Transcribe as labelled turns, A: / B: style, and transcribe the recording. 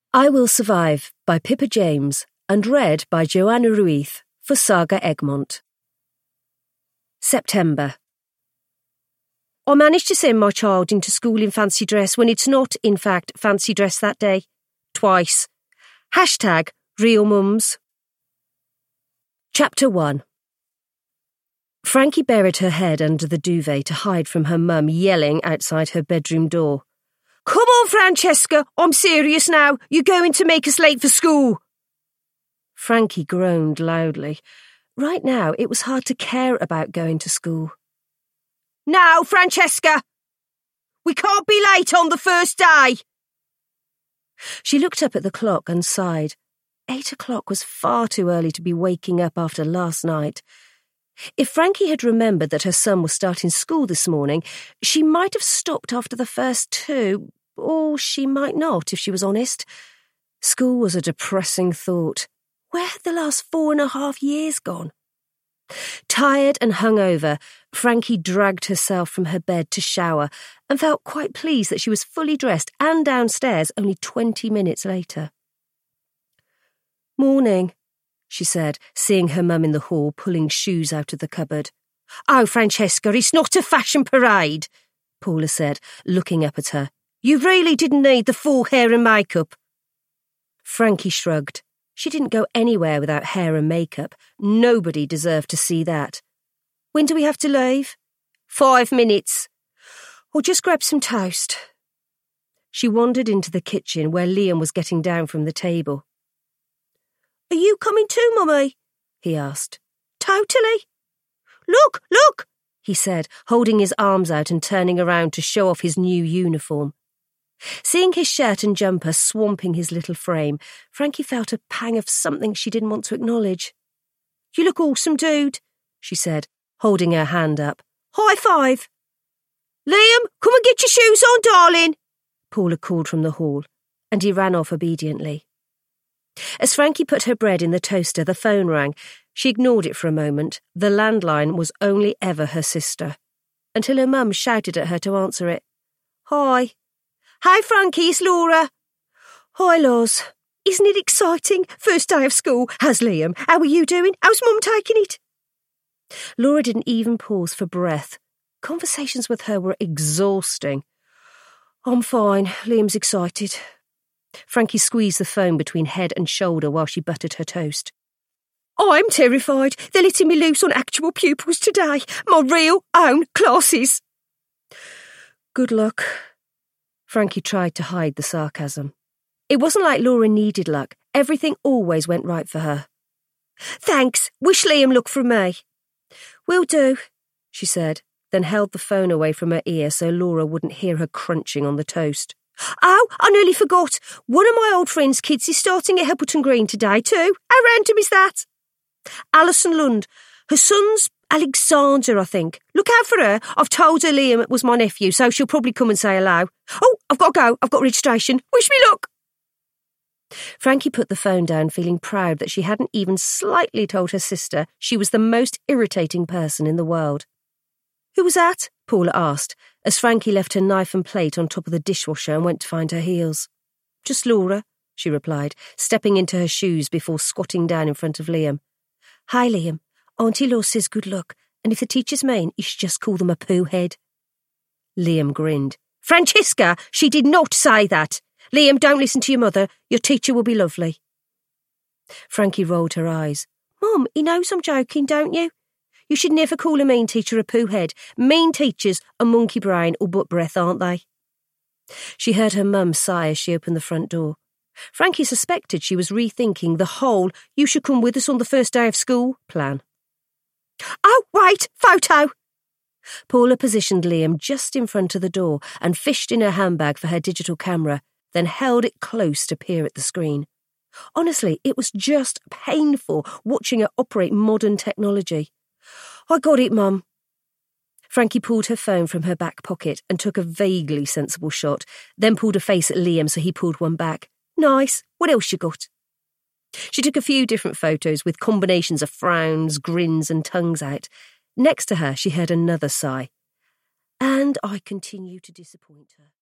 A: I Will Survive by Pippa James and read by Joanna Ruiz for Saga Egmont. September. I managed to send my child into school in fancy dress when it's not, in fact, fancy dress that day. Twice. Hashtag real mums. Chapter 1. Frankie buried her head under the duvet to hide from her mum yelling outside her bedroom door. Come on, Francesca, I'm serious now. You're going to make us late for school. Frankie groaned loudly. Right now, it was hard to care about going to school. Now, Francesca! We can't be late on the first day! She looked up at the clock and sighed. 8 o'clock was far too early to be waking up after last night. If Frankie had remembered that her son was starting school this morning, she might have stopped after the first 2, or she might not, if she was honest. School was a depressing thought. Where had the last 4.5 years gone? Tired and hungover, Frankie dragged herself from her bed to shower and felt quite pleased that she was fully dressed and downstairs only 20 minutes later. Morning, she said, seeing her mum in the hall pulling shoes out of the cupboard. Oh, Francesca, it's not a fashion parade, Paula said, looking up at her. You really didn't need the full hair and makeup. Frankie shrugged. She didn't go anywhere without hair and makeup. Nobody deserved to see that. When do we have to leave? 5 minutes. Or just grab some toast. She wandered into the kitchen where Liam was getting down from the table. Are you coming too, Mummy? He asked. Totally. Look, look, he said, holding his arms out and turning around to show off his new uniform. Seeing his shirt and jumper swamping his little frame, Frankie felt a pang of something she didn't want to acknowledge. You look awesome, dude, she said, holding her hand up. High five. Liam, come and get your shoes on, darling, Paula called from the hall, and he ran off obediently. As Frankie put her bread in the toaster, the phone rang. She ignored it for a moment. The landline was only ever her sister, until her mum shouted at her to answer it. Hi. Hi, Frankie, it's Laura. Hi, Loz. Isn't it exciting? First day of school. How's Liam? How are you doing? How's Mum taking it? Laura didn't even pause for breath. Conversations with her were exhausting. I'm fine. Liam's excited. Frankie squeezed the phone between head and shoulder while she buttered her toast. I'm terrified. They're letting me loose on actual pupils today. My real own classes. Good luck. Frankie tried to hide the sarcasm. It wasn't like Laura needed luck. Everything always went right for her. Thanks. Wish Liam luck from me. Will do, she said, then held the phone away from her ear so Laura wouldn't hear her crunching on the toast. Oh, I nearly forgot. One of my old friend's kids is starting at Heppleton Green today too. How random is that? Alison Lund. Her son's Alexander, I think. Look out for her. I've told her Liam was my nephew, so she'll probably come and say hello. Oh, I've got to go. I've got registration. Wish me luck. Frankie put the phone down, feeling proud that she hadn't even slightly told her sister she was the most irritating person in the world. Who was that? Paula asked, as Frankie left her knife and plate on top of the dishwasher and went to find her heels. Just Laura, she replied, stepping into her shoes before squatting down in front of Liam. Hi, Liam. Auntie Law says good luck, and if the teachers mean, you should just call them a poo head. Liam grinned. Francesca, she did not say that. Liam, don't listen to your mother. Your teacher will be lovely. Frankie rolled her eyes. Mum, he knows I'm joking, don't you? You should never call a mean teacher a poo head. Mean teachers are monkey brain or butt breath, aren't they? She heard her mum sigh as she opened the front door. Frankie suspected she was rethinking the whole you should come with us on the first day of school plan. Oh, wait, photo! Paula positioned Liam just in front of the door and fished in her handbag for her digital camera, then held it close to peer at the screen. Honestly, it was just painful watching her operate modern technology. I got it, Mum. Frankie pulled her phone from her back pocket and took a vaguely sensible shot, then pulled a face at Liam so he pulled one back. Nice. What else you got? She took a few different photos with combinations of frowns, grins and tongues out. Next to her, she heard another sigh. And I continue to disappoint her.